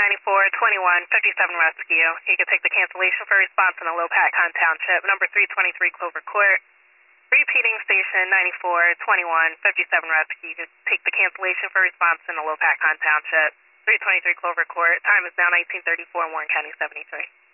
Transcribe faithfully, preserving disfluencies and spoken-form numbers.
ninety-four twenty-one fifty-seven Rescue. You can take the cancellation for response in the Lopatcon Township, number three twenty-three Clover Court. Repeating station ninety-four twenty-one fifty-seven Rescue. You can take the cancellation for response in the Lopatcon Township, three twenty-three Clover Court. Time is now nineteen thirty-four, Warren County seventy-three.